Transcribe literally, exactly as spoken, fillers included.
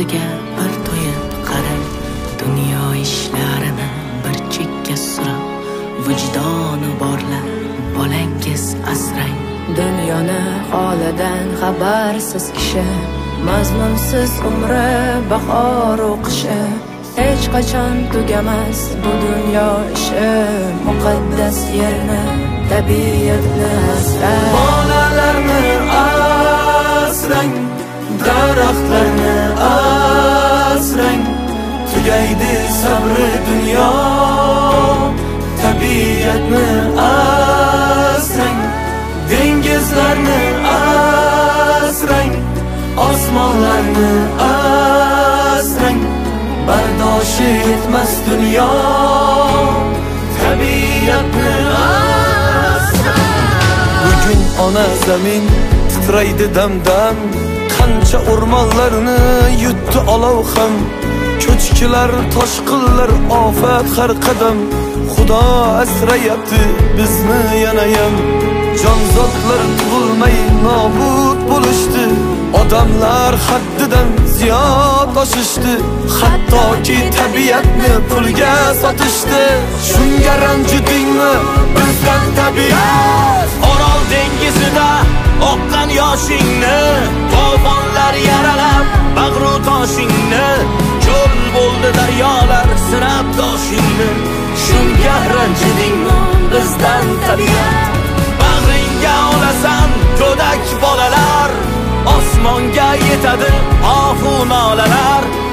yuziga bir to'yib qarang, dunyo ishlarini bir chekka surib, vijdoni borlar bolangiz asrang. Dunyoni holidan xabarsiz kishi, mazmunsiz umri bahor o'qishi, hech qachon tugamas bu dunyo ishi. Muqaddas yerni, tabiatni asrang, bolalarni asrang, daraxtlarni asrang. Tugaydi sabri dunyo, tabiatni asrang. Dengizlarni asrang, osmonlarni asrang. Bardoshi yetmas dunyo, tabiatni asrang. Bugun ona zamin titraydi dam-dam, qancha o'rmonlarni yutdi olov ham. Ko'chkilar, toshqinlar, ofat har qadam. Xudo asrayapti bizni yanayam. Jonzotlar tug'ilmay nobud bo'lishdi, odamlar haddidan ziyod oshishdi, hattoki tabiatni pulga sotishdi. Shunga ranjidingmi bizdan tabiat? Orol dengizida oqqan yoshingni, to'fonlar yaralab bag'ru toshingni, cho'l bo'ldi daryolar sinab toshingni. Shunga ranjidingmi bizdan tabiat? Bag'ringga olasan go'dak bolalar, osmonga yetadi ohu nolalar.